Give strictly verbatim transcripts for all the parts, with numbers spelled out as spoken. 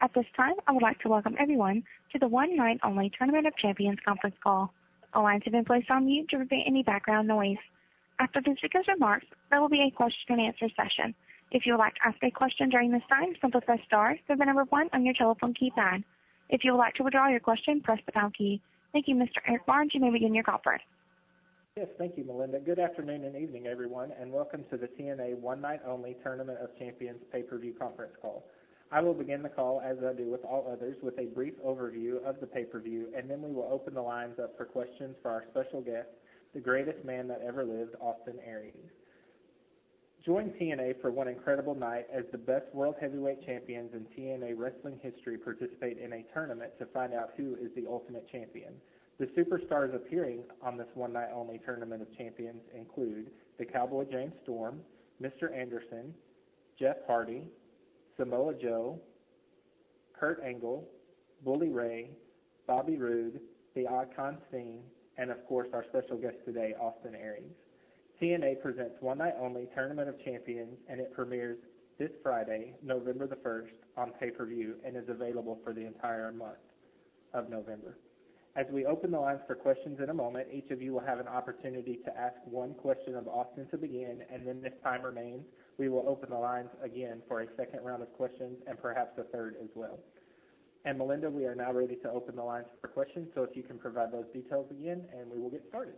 At this time, I would like to welcome everyone to the One Night Only Tournament of Champions conference call. All lines have been placed on mute to prevent any background noise. After the speaker's remarks, there will be a question and answer session. If you would like to ask a question during this time, simply press star, then the number one on your telephone keypad. If you would like to withdraw your question, press the pound key. Thank you, Mister Eric Barnes. You may begin your conference. Yes, thank you, Melinda. Good afternoon and evening, everyone, and welcome to the T N A One Night Only Tournament of Champions pay-per-view conference call. I will begin the call, as I do with all others, with a brief overview of the pay-per-view, and then we will open the lines up for questions for our special guest, the greatest man that ever lived, Austin Aries. Join T N A for one incredible night as the best world heavyweight champions in T N A wrestling history participate in a tournament to find out who is the ultimate champion. The superstars appearing on this one-night-only Tournament of Champions include the Cowboy James Storm, Mister Anderson, Jeff Hardy, Samoa Joe, Kurt Angle, Bully Ray, Bobby Roode, the Icon Sting, and of course our special guest today, Austin Aries. T N A presents One Night Only Tournament of Champions, and it premieres this Friday, November the first, on pay-per-view and is available for the entire month of November. As we open the lines for questions in a moment, each of you will have an opportunity to ask one question of Austin to begin, and then if time remains, we will open the lines again for a second round of questions and perhaps a third as well. And Melinda, we are now ready to open the lines for questions, so if you can provide those details again, and we will get started.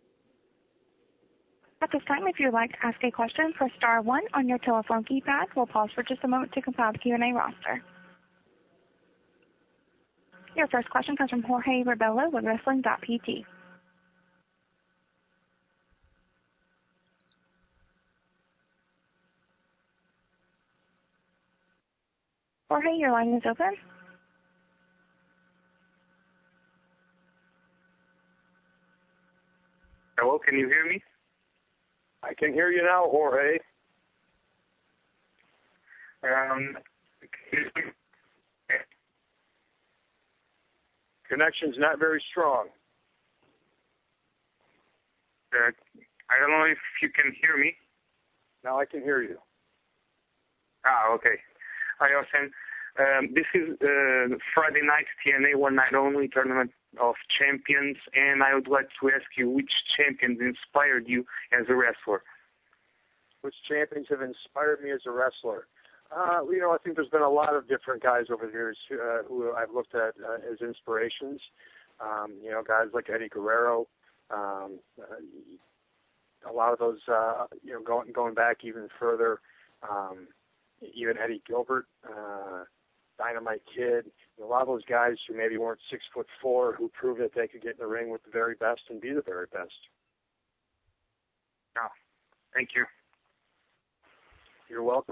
At this time, if you would like to ask a question, press star one on your telephone keypad. We'll pause for just a moment to compile the Q and A roster. Your first question comes from Jorge Rebello with Wrestling dot P T. Jorge, your line is open. Hello, can you hear me? I can hear you now, Jorge. Um, Connection's not very strong. Uh, I don't know if you can hear me. Now I can hear you. Ah, okay. Hi, Austin. Um, this is uh, Friday night T N A One Night Only Tournament of Champions, and I would like to ask you which champions inspired you as a wrestler? Which champions have inspired me as a wrestler? Uh, you know, I think there's been a lot of different guys over the years uh, who I've looked at uh, as inspirations. Um, you know, guys like Eddie Guerrero. Um, uh, a lot of those, uh, you know, going going back even further. Um, even Eddie Gilbert, uh, Dynamite Kid. A lot of those guys who maybe weren't six foot four, who proved that they could get in the ring with the very best and be the very best. Oh, thank you. You're welcome.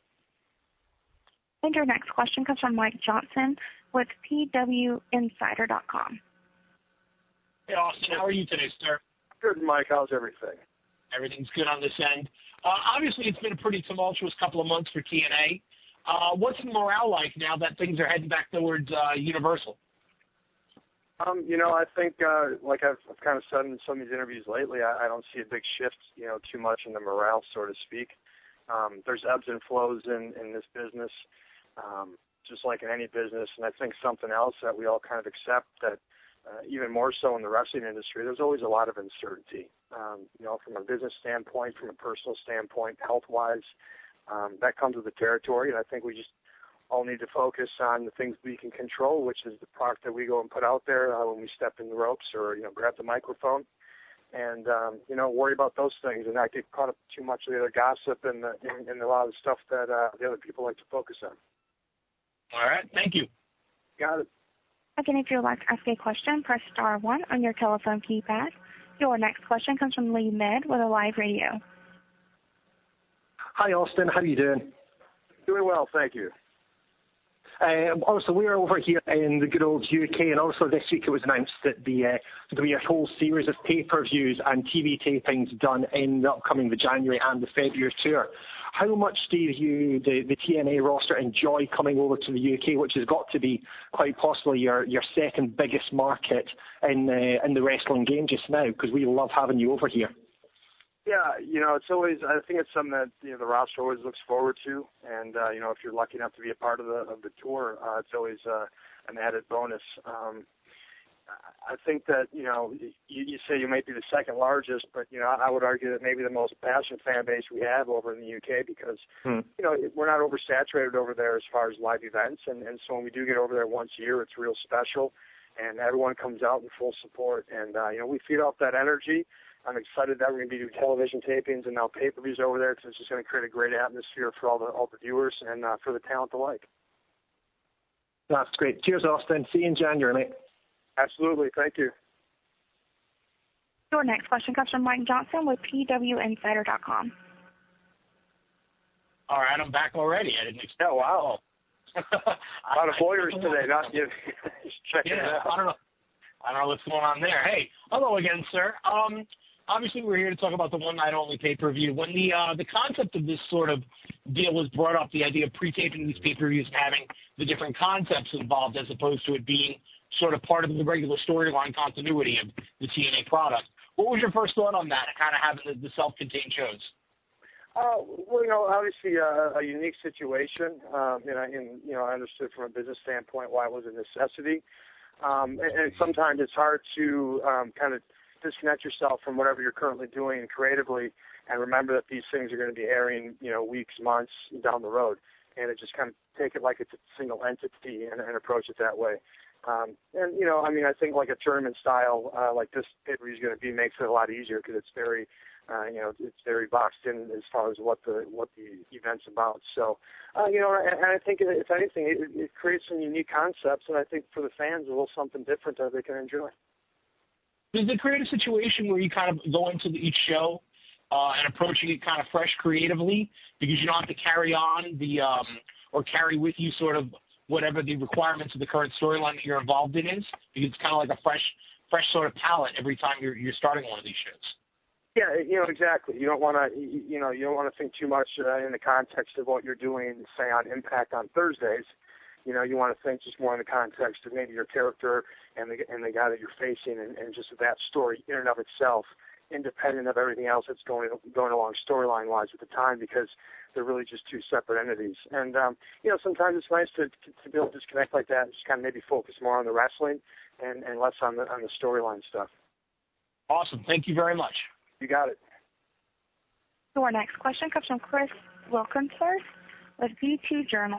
And your next question comes from Mike Johnson with P W Insider dot com. Hey, Austin, how are you today, sir? Good, Mike. How's everything? Everything's good on this end. Uh, obviously, it's been a pretty tumultuous couple of months for T N A. Uh, what's the morale like now that things are heading back towards uh, Universal? Um, you know, I think, uh, like I've, I've kind of said in some of these interviews lately, I, I don't see a big shift, you know, too much in the morale, so to speak. Um, there's ebbs and flows in, in this business, um, just like in any business. And I think something else that we all kind of accept that uh, even more so in the wrestling industry, there's always a lot of uncertainty, um, you know, from a business standpoint, from a personal standpoint, health-wise. Um, that comes with the territory, and I think we just all need to focus on the things we can control, which is the product that we go and put out there uh, when we step in the ropes or, you know, grab the microphone. And, um, you know, worry about those things and not get caught up too much of the other gossip and, the, and, and a lot of the stuff that uh, the other people like to focus on. All right. Thank you. Got it. Again, if you would like to ask a question, press star one on your telephone keypad. Your next question comes from Lee Med with a live radio. Hi, Austin. How are you doing? Doing well, thank you. Um, also, we're over here in the good old U K, and also this week it was announced that the, uh, there'll be a whole series of pay-per-views and T V tapings done in the upcoming the January and the February tour. How much do you, the, the T N A roster, enjoy coming over to the U K, which has got to be quite possibly your, your second biggest market in, uh, in the wrestling game just now, because we love having you over here? Yeah, you know, it's always, I think it's something that, you know, the roster always looks forward to. And, uh, you know, if you're lucky enough to be a part of the of the tour, uh, it's always uh, an added bonus. Um, I think that, you know, you, you say you might be the second largest, but, you know, I would argue that maybe the most passionate fan base we have over in the U K because, hmm. you know, we're not oversaturated over there as far as live events. And, and so when we do get over there once a year, it's real special. And everyone comes out in full support. And, uh, you know, we feed off that energy. I'm excited that we're going to be doing television tapings and now pay-per-views over there because it's just going to create a great atmosphere for all the all the viewers and uh, for the talent alike. That's great. Cheers, Austin. See you in January, mate. Absolutely. Thank you. Your next question comes from Mike Johnson with P W Insider dot com. All right, I'm back already. I didn't expect. Oh, wow. A lot of lawyers today, not you. Just checking yeah, it out. I don't know. I don't know what's going on there. Hey, hello again, sir. Um, obviously, we're here to talk about the one-night-only pay-per-view. When the uh, the concept of this sort of deal was brought up, the idea of pre-taping these pay-per-views and having the different concepts involved as opposed to it being sort of part of the regular storyline continuity of the T N A product, what was your first thought on that, kind of having the, the self-contained shows? Uh, well, you know, obviously uh, a unique situation, um, and, I, and, you know, I understood from a business standpoint why it was a necessity. Um, and, and sometimes it's hard to um, kind of disconnect yourself from whatever you're currently doing creatively and remember that these things are going to be airing, you know, weeks, months down the road. And it just kind of take it like it's a single entity and, and approach it that way. Um, and, you know, I mean, I think like a tournament style uh, like this pay-per-view is going to be makes it a lot easier because it's very, uh, you know, it's very boxed in as far as what the what the event's about. So, uh, you know, and, and I think if anything, it, it creates some unique concepts, and I think for the fans, a little something different that they can enjoy. Does it create a situation where you kind of go into the, each show uh, and approaching it kind of fresh creatively because you don't have to carry on the um, or carry with you sort of whatever the requirements of the current storyline that you're involved in is? Because it's kind of like a fresh, fresh sort of palette every time you're you're starting one of these shows. Yeah, you know, exactly. You don't want to, you know, you don't want to think too much uh, in the context of what you're doing, say, on Impact on Thursdays. You know, you want to think just more in the context of maybe your character and the and the guy that you're facing, and, and just that story in and of itself, independent of everything else that's going going along storyline wise at the time, because they're really just two separate entities. And um, you know, sometimes it's nice to to be able to disconnect like that and just kind of maybe focus more on the wrestling and, and less on the on the storyline stuff. Awesome. Thank you very much. You got it. Your next question comes from Chris Wilkinson with V two Journal.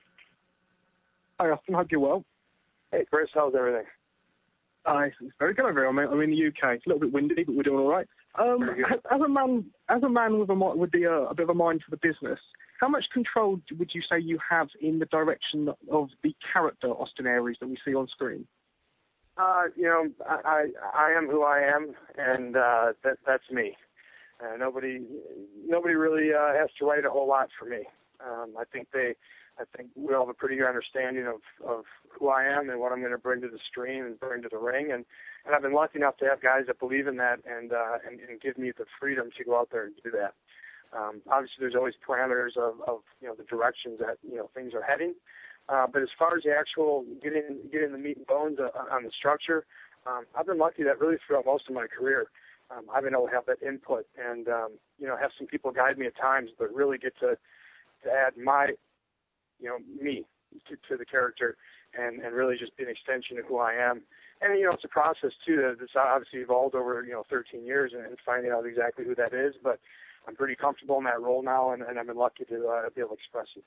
Hi, Austin. Hope you're well. Hey, Chris. How's everything? Uh, it's, it's very good over here. I'm, I'm in the U K. It's a little bit windy, but we're doing all right. Um, as, as a man, as a man with a with the, uh, a bit of a mind for the business, how much control would you say you have in the direction of the character Austin Aries that we see on screen? Uh, you know, I, I I am who I am, and uh, that that's me. Uh, nobody nobody really uh, has to write a whole lot for me. Um, I think they, I think we all have a pretty good understanding of, of who I am and what I'm going to bring to the screen and bring to the ring, and, and I've been lucky enough to have guys that believe in that and uh, and, and give me the freedom to go out there and do that. Um, obviously, there's always parameters of, of you know the directions that you know things are heading. Uh, but as far as the actual getting getting the meat and bones uh, on the structure, um, I've been lucky that really throughout most of my career, um, I've been able to have that input and um, you know have some people guide me at times, but really get to to add my you know me to, to the character and, and really just be an extension of who I am. And you know it's a process too that's obviously evolved over you know thirteen years and, and finding out exactly who that is. But I'm pretty comfortable in that role now, and, and I've been lucky to uh, be able to express it.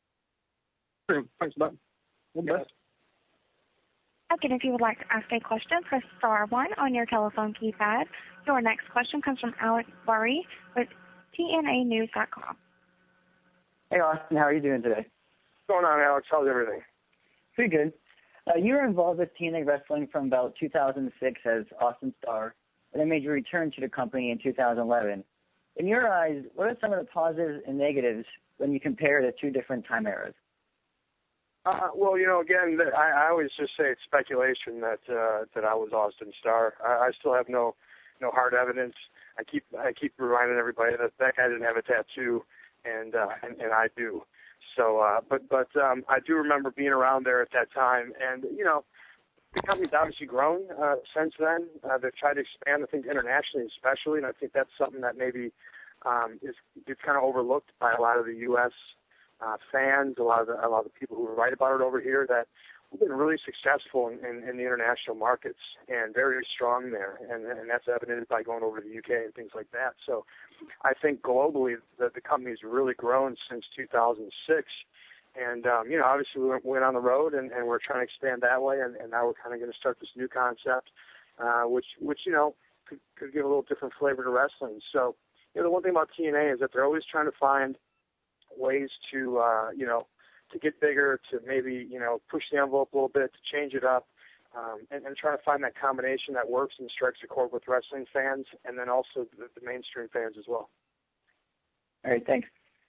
Thanks for that. All the best. Again, if you would like to ask a question, press star one on your telephone keypad. Your next question comes from Alex Burry with T N A news dot com. Hey, Austin. How are you doing today? What's going on, Alex? How's everything? Pretty good. Uh, you were involved with T N A Wrestling from about two thousand six as Austin Starr, and then made your return to the company in two thousand eleven. In your eyes, what are some of the positives and negatives when you compare the two different time eras? Uh, well, you know, again, I, I always just say it's speculation that uh, that I was Austin Starr. I, I still have no no hard evidence. I keep I keep reminding everybody that that guy didn't have a tattoo, and uh, and, and I do. So, uh, but but um, I do remember being around there at that time, and you know, the company's obviously grown uh, since then. Uh, they've tried to expand, I think, internationally especially, and I think that's something that maybe um, is gets kind of overlooked by a lot of the U S uh, fans, a lot of the, a lot of the people who write about it over here. That we've been really successful in, in, in the international markets and very, very strong there, and, and that's evidenced by going over to the U K and things like that. So I think globally the, the company's really grown since two thousand six. And, um, you know, obviously we went, went on the road and, and we're trying to expand that way, and, and now we're kind of going to start this new concept, uh, which, which you know, could, could give a little different flavor to wrestling. So, you know, the one thing about T N A is that they're always trying to find ways to, uh, you know, to get bigger, to maybe, you know, push the envelope a little bit, to change it up, um, and, and try to find that combination that works and strikes a chord with wrestling fans and then also the, the mainstream fans as well. All right, thanks.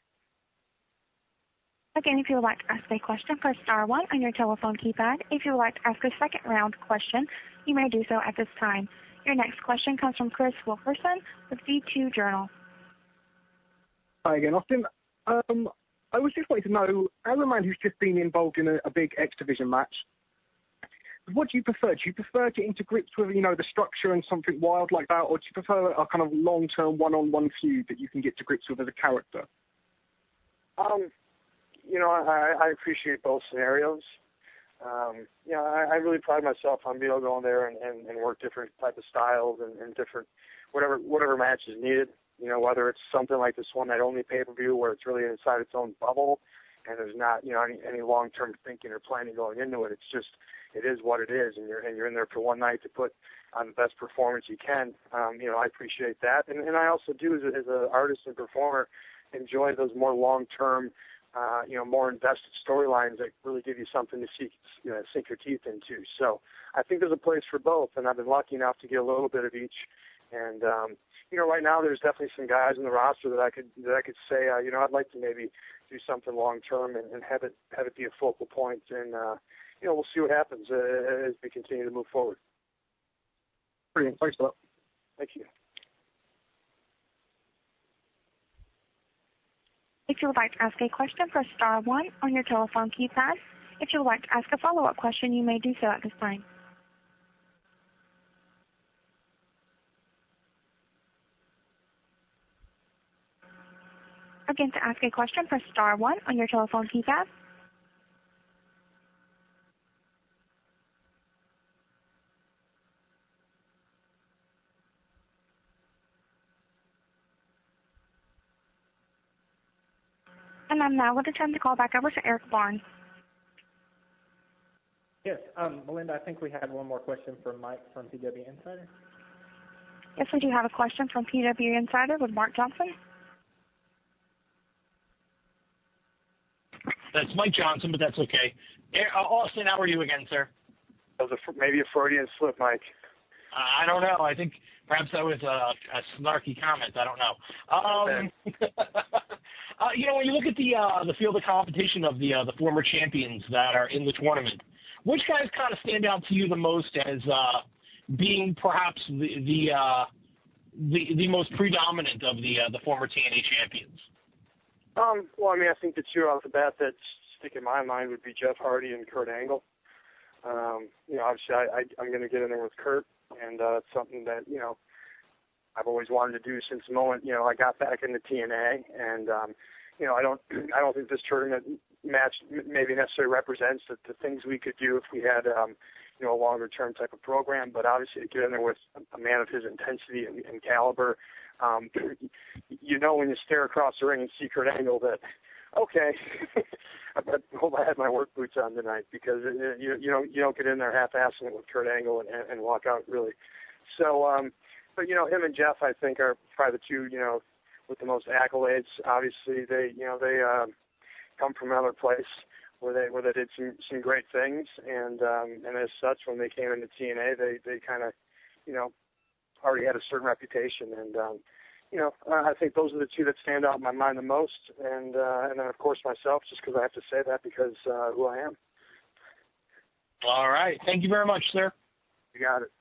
Again, if you would like to ask a question, press star one on your telephone keypad. If you would like to ask a second round question, you may do so at this time. Your next question comes from Chris Wilkerson with V two Journal. Hi again, Austin. Um, I was just wanting to know, as a man who's just been involved in a, a big X Division match, what do you prefer? Do you prefer getting to grips with, you know, the structure and something wild like that, or do you prefer a kind of long-term one-on-one feud that you can get to grips with as a character? Um, you know, I, I appreciate both scenarios. Um, you know, I, I really pride myself on being able to go in there and, and, and work different type of styles and, and different, whatever whatever match is needed. You know, whether it's something like this one night only pay-per-view where it's really inside its own bubble and there's not, you know, any, any long-term thinking or planning going into it. It's just, it is what it is, and you're and you're in there for one night to put on the best performance you can. Um, you know, I appreciate that, and and I also do as a, as an artist and performer enjoy those more long-term, uh, you know, more invested storylines that really give you something to see, you know, sink your teeth into. So I think there's a place for both, and I've been lucky enough to get a little bit of each. And um, you know, right now there's definitely some guys in the roster that I could that I could say, uh, you know, I'd like to maybe do something long-term and, and have it have it be a focal point. And uh, you know, we'll see what happens uh, as we continue to move forward. Brilliant. Thanks for that. Thank you. If you would like to ask a question, press star one on your telephone keypad. If you would like to ask a follow-up question, you may do so at this time. Again, to ask a question, press star one on your telephone keypad. And I'm now going to turn the call back over to Eric Barnes. Yes, um, Melinda, I think we had one more question from Mike from P W Insider. Yes, we do have a question from P W Insider with Mark Johnson. That's Mike Johnson, but that's okay. Uh, Austin, how are you again, sir? That was a, maybe a Freudian slip, Mike. Uh, I don't know. I think perhaps that was a, a snarky comment. I don't know. Um, uh, you know, when you look at the uh, the field of competition of the uh, the former champions that are in the tournament, which guys kind of stand out to you the most as uh, being perhaps the the, uh, the the most predominant of the uh, the former T N A champions? Um, well, I mean, I think the two off the bat that stick in my mind would be Jeff Hardy and Kurt Angle. Um, you know, obviously, I, I, I'm going to get in there with Kurt, and uh, it's something that, you know, I've always wanted to do since the moment, you know, I got back into T N A. And, um, you know, I don't I don't think this tournament match maybe necessarily represents the, the things we could do if we had, um, you know, a longer-term type of program. But obviously, to get in there with a man of his intensity and, and caliber, Um, you know, when you stare across the ring and see Kurt Angle that, okay, I hope I had my work boots on tonight, because it, you you don't you don't get in there half-assing it with Kurt Angle and, and walk out really. So, um, but you know, him and Jeff, I think, are probably the two, you know, with the most accolades. Obviously, they you know they um, come from another place where they where they did some some great things, and um, and as such, when they came into T N A, they they kind of, you know, already had a certain reputation, and um, you know, I think those are the two that stand out in my mind the most, and uh, and then of course myself, just because I have to say that because uh, who I am. All right, thank you very much, sir. You got it.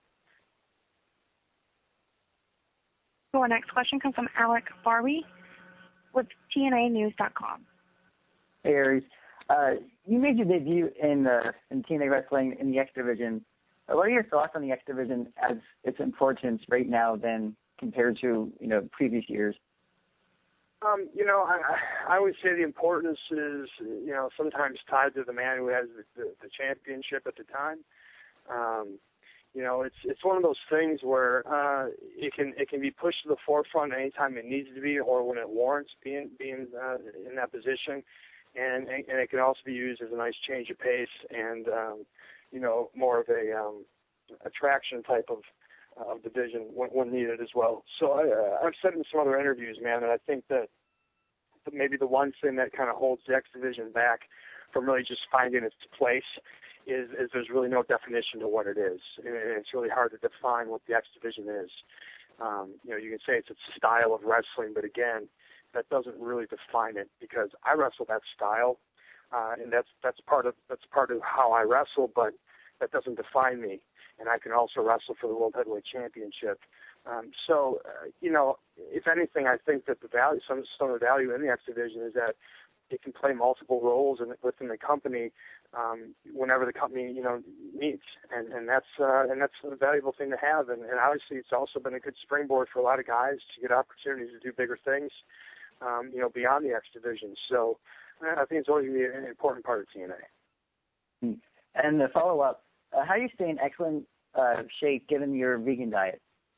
So our next question comes from Alec Barbie with T N A news dot com. Hey, Aries. Uh, you made your debut in uh, in T N A Wrestling in the X Division What are your thoughts on the X division as its importance right now than compared to, you know, previous years? Um, you know, I, I always say the importance is, you know, sometimes tied to the man who has the, the, the championship at the time. Um, you know, it's it's one of those things where uh, it can it can be pushed to the forefront anytime it needs to be, or when it warrants being being uh, in that position, and and it can also be used as a nice change of pace and um, you know, more of a um, attraction type of of division when, when needed as well. So I, uh, I've said in some other interviews, man, that I think that maybe the one thing that kind of holds the X division back from really just finding its place is, is there's really no definition to what it is. And it's really hard to define what the X division is. Um, you know, you can say it's a style of wrestling, but again, that doesn't really define it because I wrestle that style, uh, and that's that's part of that's part of how I wrestle, but that doesn't define me. And I can also wrestle for the World Heavyweight Championship. Um, so, uh, you know, if anything, I think that the value, some, some of the value in the X division is that it can play multiple roles in, within the company um, whenever the company, you know, needs, and and that's uh, and that's a valuable thing to have. And, and obviously, it's also been a good springboard for a lot of guys to get opportunities to do bigger things, um, you know, beyond the X division. So, I think it's always going to be an important part of T N A. And the follow up. Uh, how do you stay in excellent uh, shape given your vegan diet?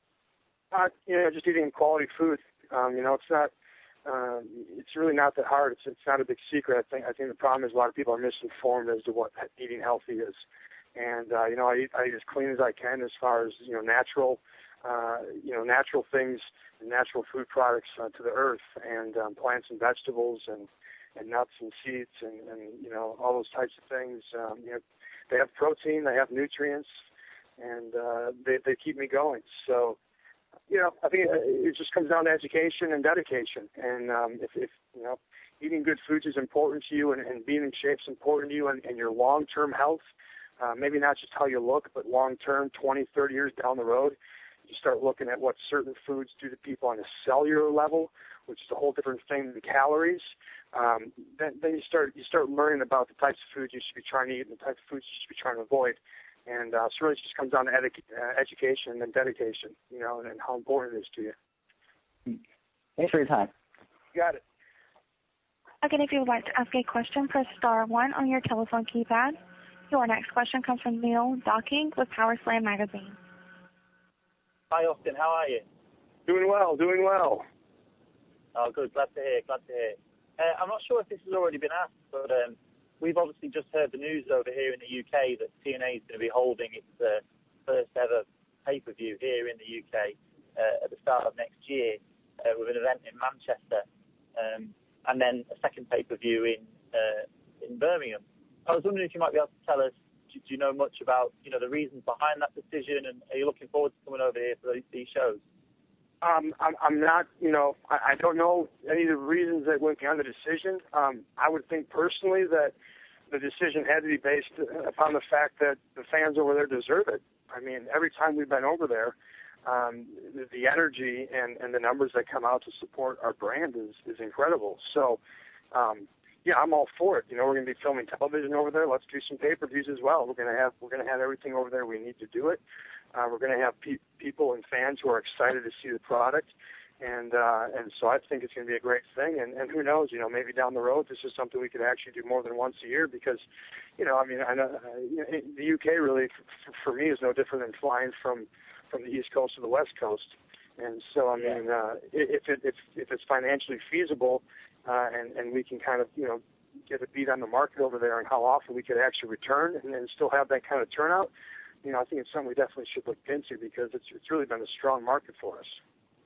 Uh, you know, just eating quality food. Um, you know, it's not. Uh, it's really not that hard. It's it's not a big secret. I think I think the problem is a lot of people are misinformed as to what eating healthy is. And uh, you know, I eat I eat as clean as I can as far as you know natural, uh, you know natural things and natural food products uh, to the earth and um, plants and vegetables and, and nuts and seeds and, and you know all those types of things. Um, you know. They have protein, they have nutrients, and uh, they they keep me going. So, you know, I think it just comes down to education and dedication. And um, if, if you know, eating good foods is important to you, and, and being in shape is important to you, and, and your long-term health, uh, maybe not just how you look, but long-term, twenty, thirty years down the road, you start looking at what certain foods do to people on a cellular level, which is a whole different thing than calories. Um, then, then you start you start learning about the types of foods you should be trying to eat and the types of foods you should be trying to avoid. And uh, so it really just comes down to edu- uh, education and dedication, you know, and, and how important it is to you. Thanks for your time. You got it. Again, if you would like to ask a question, press star one on your telephone keypad. Your next question comes from Neil Docking with Power Slam Magazine. Hi, Austin. How are you? Doing well, doing well. Oh, good. Glad to hear, glad to hear. Uh, I'm not sure if this has already been asked, but um, we've obviously just heard the news over here in the U K that T N A is going to be holding its uh, first ever pay-per-view here in the U K uh, at the start of next year uh, with an event in Manchester, um, and then a second pay-per-view in uh, in Birmingham. I was wondering if you might be able to tell us, do, do you know much about you know the reasons behind that decision, and are you looking forward to coming over here for these, these shows? Um, I'm, I'm not, you know, I, I don't know any of the reasons that went behind the decision. Um, I would think personally that the decision had to be based upon the fact that the fans over there deserve it. I mean, every time we've been over there, um, the, the energy and, and the numbers that come out to support our brand is, is incredible. So, um, yeah, I'm all for it. You know, we're going to be filming television over there. Let's do some pay-per-views as well. We're going to have we're going to have everything over there we need to do it. Uh, we're going to have pe- people and fans who are excited to see the product, and uh, and so I think it's going to be a great thing. And, and who knows, you know, maybe down the road this is something we could actually do more than once a year because, you know, I mean, I know uh, you know, the U K really f- for me is no different than flying from from the East Coast to the West Coast. And so, I mean, uh, if it if if it's financially feasible, uh, and and we can kind of you know get a beat on the market over there and how often we could actually return and, and still have that kind of turnout. You know, I think it's something we definitely should look into because it's it's really been a strong market for us.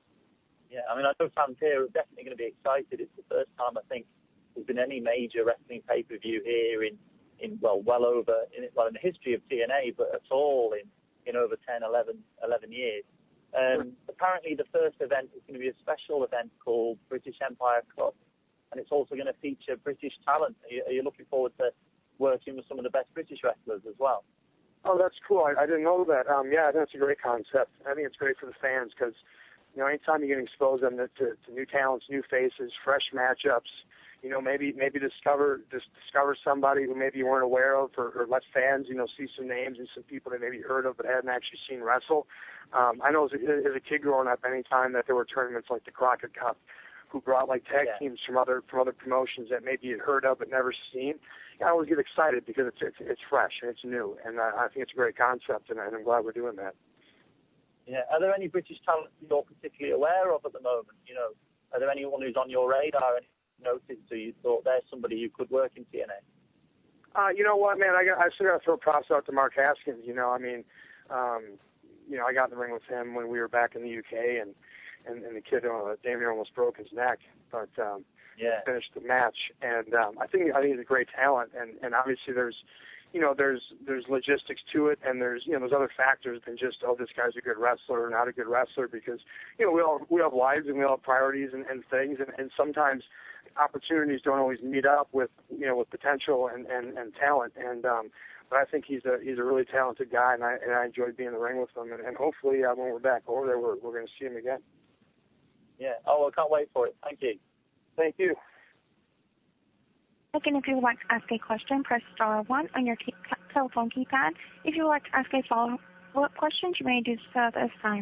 Yeah, I mean, I know fans here are definitely going to be excited. It's the first time I think there's been any major wrestling pay-per-view here in, in well, well over, in, well, in the history of T N A, but at all in, in over ten, eleven, eleven years. Um, sure. Apparently the first event is going to be a special event called British Empire Cup, and it's also going to feature British talent. Are you, are you looking forward to working with some of the best British wrestlers as well? Oh, that's cool. I, I didn't know that. Um, yeah, that's a great concept. I think it's great for the fans because, you know, anytime you get exposed them to, to, to new talents, new faces, fresh matchups, you know, maybe maybe discover just discover somebody who maybe you weren't aware of, or, or let fans, you know, see some names and some people they maybe heard of but hadn't actually seen wrestle. Um, I know as a, as a kid growing up, any time that there were tournaments like the Crockett Cup, who brought like tag yeah. teams from other from other promotions that maybe you'd heard of but never seen, I always get excited because it's it's, it's fresh and it's new, and I, I think it's a great concept, and, and I'm glad we're doing that. Yeah. Are there any British talent you're particularly aware of at the moment? You know, are there anyone who's on your radar and noticed so you thought there's somebody who could work in T N A? Uh, you know what, man? I got I still got to throw props out to Mark Haskins. You know, I mean, um, you know, I got in the ring with him when we were back in the U K, and and, and the kid uh, damn near almost broke his neck, but um, yeah. finished the match. And um, I think I think he's a great talent, and and obviously there's. You know, there's there's logistics to it, and there's you know there's other factors than just, oh, this guy's a good wrestler or not a good wrestler, because you know we all we have lives and we all have priorities and, and things, and, and sometimes opportunities don't always meet up with you know with potential and, and, and talent. And um, but I think he's a he's a really talented guy, and I and I enjoyed being in the ring with him, and, and hopefully uh, when we're back over there, we're we're going to see him again. Yeah. Oh, I can't wait for it. Thank you. Thank you. Again, if you would like to ask a question, press star one on your t- telephone keypad. If you would like to ask a follow-up question, you may do so at this time.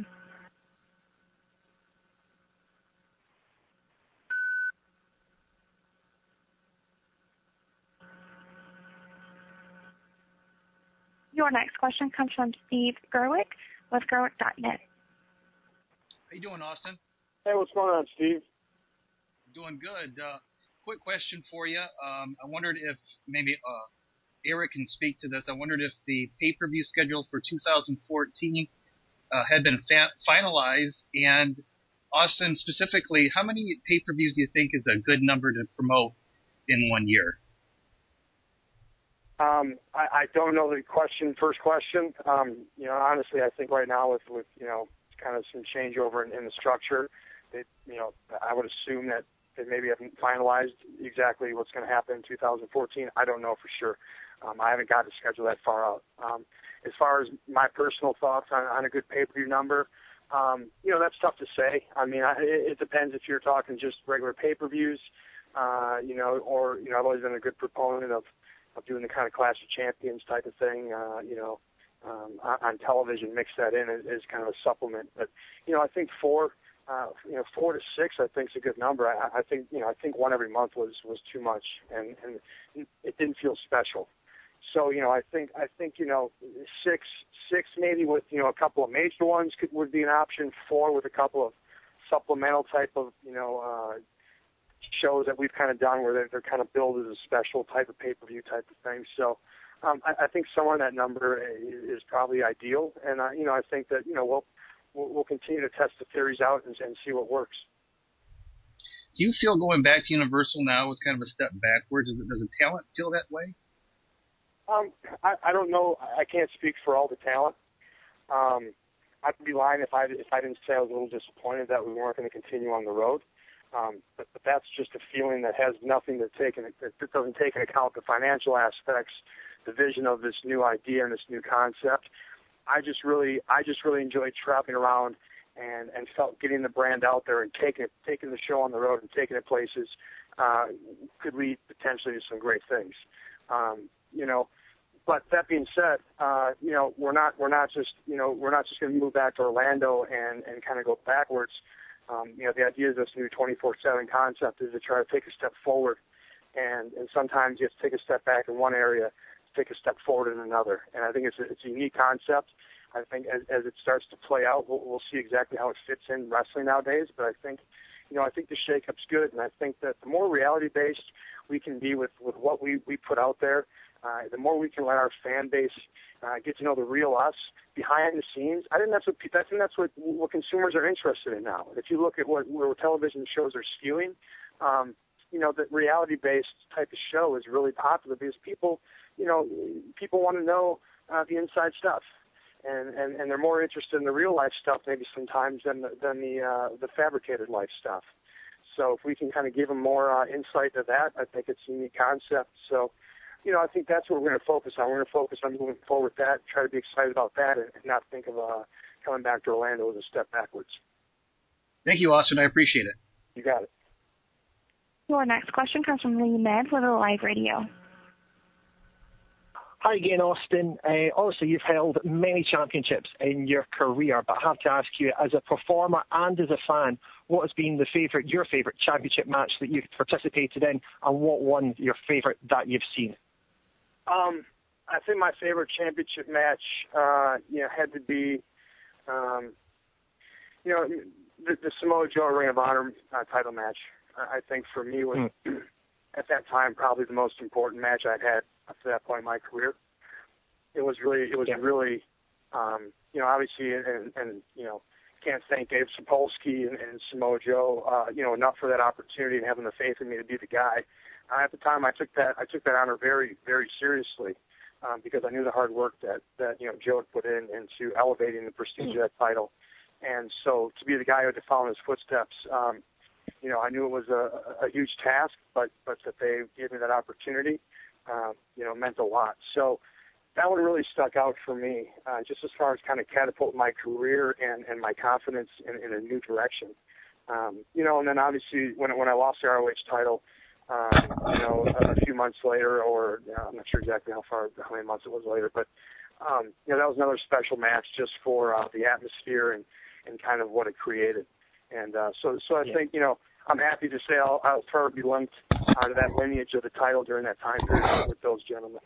Your next question comes from Steve Gerwick with Gerwick dot net. How you doing, Austin? Hey, what's going on, Steve? Doing good. Uh, quick question for you. Um, I wondered if maybe uh, Eric can speak to this. I wondered if the pay-per-view schedule for two thousand fourteen uh, had been fa- finalized, and Austin, specifically, how many pay-per-views do you think is a good number to promote in one year? Um, I, I don't know the question, first question. Um, you know, honestly, I think right now with, with you know, kind of some changeover in, in the structure, it, you know, I would assume that they maybe haven't finalized exactly what's going to happen in two thousand fourteen. I don't know for sure. Um, I haven't got to schedule that far out. Um, as far as my personal thoughts on, on a good pay-per-view number, um, you know, that's tough to say. I mean, I, it, it depends if you're talking just regular pay-per-views, uh, you know, or, you know, I've always been a good proponent of, of doing the kind of Clash of Champions type of thing, uh, you know, um, on, on television, mix that in as, as kind of a supplement. But, you know, I think four, uh, you know, four to six, I think is a good number. I, I think, you know, I think one every month was, was too much, and, and it didn't feel special. So, you know, I think, I think, you know, six, six maybe with, you know, a couple of major ones could, would be an option. Four with a couple of supplemental type of, you know, uh, shows that we've kind of done where they're, they're kind of billed as a special type of pay-per-view type of thing. So um, I, I think somewhere in that number is, is probably ideal. And, uh, you know, I think that, you know, we'll, we'll, we'll continue to test the theories out and, and see what works. Do you feel going back to Universal now is kind of a step backwards? Does, it, does the talent feel that way? Um, I, I don't know. I can't speak for all the talent. Um, I'd be lying if I if I didn't say I was a little disappointed that we weren't going to continue on the road. Um, but, but that's just a feeling that has nothing to take in, it doesn't take into account the financial aspects, the vision of this new idea and this new concept. I just really I just really enjoyed traveling around and, and felt getting the brand out there and taking it, taking the show on the road and taking it places uh, could lead potentially to some great things. Um, you know, but that being said, uh, you know, we're not we're not just you know we're not just going to move back to Orlando and, and kind of go backwards. Um, you know, the idea of this new twenty-four seven concept is to try to take a step forward, and, and sometimes you have to take a step back in one area, take a step forward in another. And I think it's a, it's a unique concept. I think as, as it starts to play out, we'll, we'll see exactly how it fits in wrestling nowadays. But I think, you know, I think the shake-up's good, and I think that the more reality-based we can be with, with what we, we put out there, uh, the more we can let our fan base uh, get to know the real us behind the scenes. I think that's what I think that's what, what consumers are interested in now. If you look at what where television shows are skewing, um, you know, the reality-based type of show is really popular because people, you know, people want to know uh, the inside stuff. And, and, and they're more interested in the real life stuff maybe sometimes than the, than the uh, the fabricated life stuff. So if we can kind of give them more uh, insight to that, I think it's a unique concept. So, you know, I think that's what we're going to focus on. We're going to focus on moving forward with that, try to be excited about that, and not think of uh, coming back to Orlando as a step backwards. Thank you, Austin. I appreciate it. You got it. Your next question comes from Lee Med with Live Radio. Hi again, Austin. Uh, obviously, you've held many championships in your career, but I have to ask you, as a performer and as a fan, what has been the favorite, your favorite championship match that you've participated in, and what one your favorite that you've seen? Um, I think my favorite championship match, uh, you know, had to be, um, you know, the, the Samoa Joe Ring of Honor uh, title match. I think for me was mm. at that time probably the most important match I'd had up to that point in my career. It was really, it was yeah. really, um, you know, obviously, and, and you know, can't thank Dave Sapolsky and, and Samoa Joe, uh, you know, enough for that opportunity and having the faith in me to be the guy. Uh, at the time, I took that, I took that honor very, very seriously um, because I knew the hard work that that you know Joe had put in into elevating the prestige mm. of that title, and so to be the guy who had to follow in his footsteps. Um, You know, I knew it was a, a huge task, but but that they gave me that opportunity, um, you know, meant a lot. So that one really stuck out for me, uh, just as far as kind of catapulting my career and, and my confidence in, in a new direction. Um, you know, and then obviously when when I lost the R O H title, um, you know, a, a few months later, or you know, I'm not sure exactly how far, how many months it was later, but um, you know, that was another special match just for uh, the atmosphere and, and kind of what it created. And uh, so, so I yeah. think, you know, I'm happy to say I'll, I'll probably be linked uh, to that lineage of the title during that time period with those gentlemen.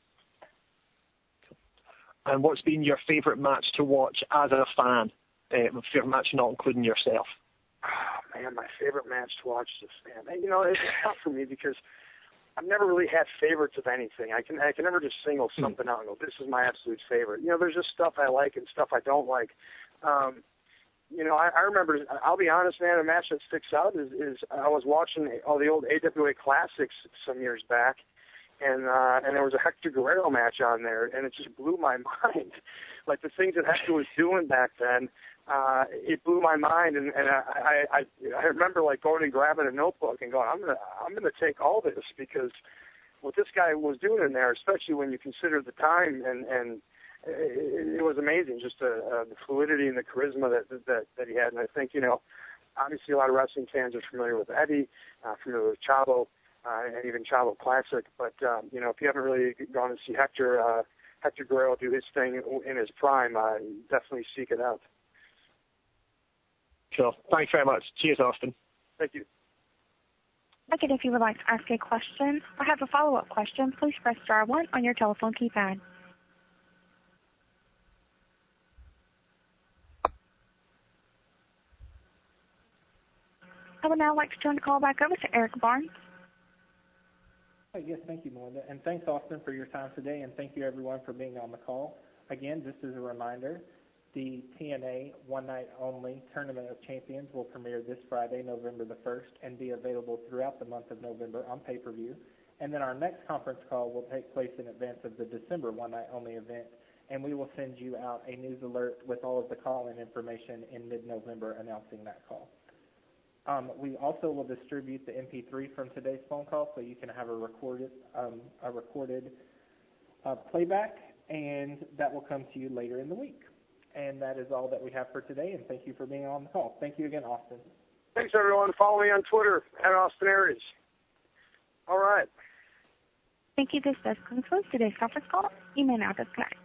And what's been your favorite match to watch as a fan? Uh, favorite match not including yourself? Oh, man, my favorite match to watch as a fan. You know, it's tough for me because I've never really had favorites of anything. I can I can never just single something out and go, this is my absolute favorite. You know, there's just stuff I like and stuff I don't like. Um, You know, I, I remember, I'll be honest, man, a match that sticks out is, is I was watching all the old A W A Classics some years back, and uh, and there was a Hector Guerrero match on there, and it just blew my mind. Like, the things that Hector was doing back then, uh, it blew my mind, and, and I, I, I remember, like, going and grabbing a notebook and going, I'm going to I'm gonna take all this, because what this guy was doing in there, especially when you consider the time and, and it, it was amazing, just uh, uh, the fluidity and the charisma that, that that he had. And I think, you know, obviously a lot of wrestling fans are familiar with Eddie, uh, familiar with Chavo, uh, and even Chavo Classic. But, um, you know, if you haven't really gone to see Hector, uh, Hector Guerrero do his thing in his prime, uh, definitely seek it out. Sure. Thanks very much. Cheers, Austin. Thank you. Again, if you would like to ask a question or have a follow-up question, please press star one on your telephone keypad. I would now like to turn the call back over to Eric Barnes. Oh, yes, thank you, Melinda. And thanks, Austin, for your time today, and thank you, everyone, for being on the call. Again, just as a reminder, the T N A One Night Only Tournament of Champions will premiere this Friday, November the first, and be available throughout the month of November on pay-per-view. And then our next conference call will take place in advance of the December One Night Only event, and we will send you out a news alert with all of the call-in information in mid-November announcing that call. Um, we also will distribute the M P three from today's phone call, so you can have a recorded um, a recorded uh, playback, and that will come to you later in the week. And that is all that we have for today, and thank you for being on the call. Thank you again, Austin. Thanks, everyone. Follow me on Twitter, at Austin Aries. All right. Thank you. This does conclude today's conference call. You may now disconnect.